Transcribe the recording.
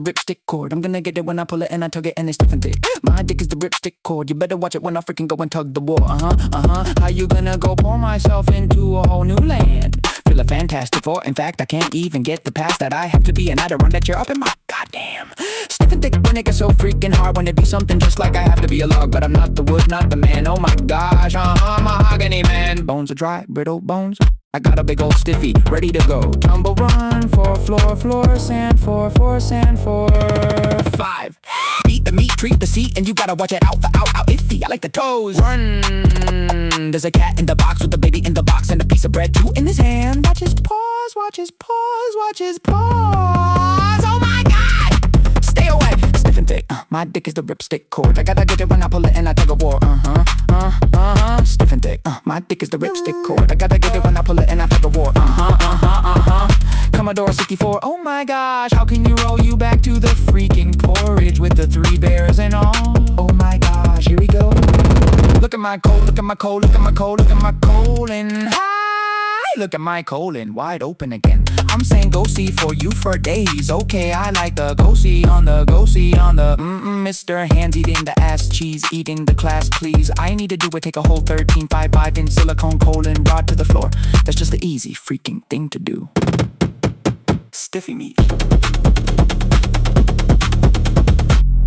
ripstick cord. I'm gonna get it when I pull it and I tug it and it's stiff and thick. My dick is the ripstick cord. You better watch it when I freaking go and tug the war. How you gonna go pour myself into a whole new land? Feeling fantastic for, in fact, I can't even get the past that I have to be an Adirondack that you're up in my goddamn. Stiff and thick when it gets so freaking hard. When it be something just like I have to be a log. But I'm not the wood, not the man. Oh my gosh, mahogany man. Bones are dry, brittle bones. I got a big old stiffy, ready to go. Tumble run for floor, sand for sand for 5. Beat the meat, treat the seat, and you gotta watch it out iffy. I like the toes. Run. There's a cat in the box with a baby in the box and a piece of bread too in his hand. Watch his paws, watch his paws, watch his paws. Oh my God! Stay away. Stiff and thick. My dick is the ripstick cord. I gotta get it when I pull it and I tug a war. Stiff and thick. My dick is the ripstick cord. I gotta get it when I pull it and I tug a war. Commodore 64. Oh my gosh, how can you roll you back to the freaking porridge with the 3 bears and all? Oh my gosh, here we go. Look at my colon, look at my colon, look at my colon, look at my colon. Hi, look at my colon, wide open again. I'm saying go see for you for days. Okay, I like the go see on the Mr. Hands eating the ass cheese, eating the class please. I need to do it, take a whole 13.55 in silicone colon rod to the floor. That's just the easy freaking thing to do. Stiffy meat.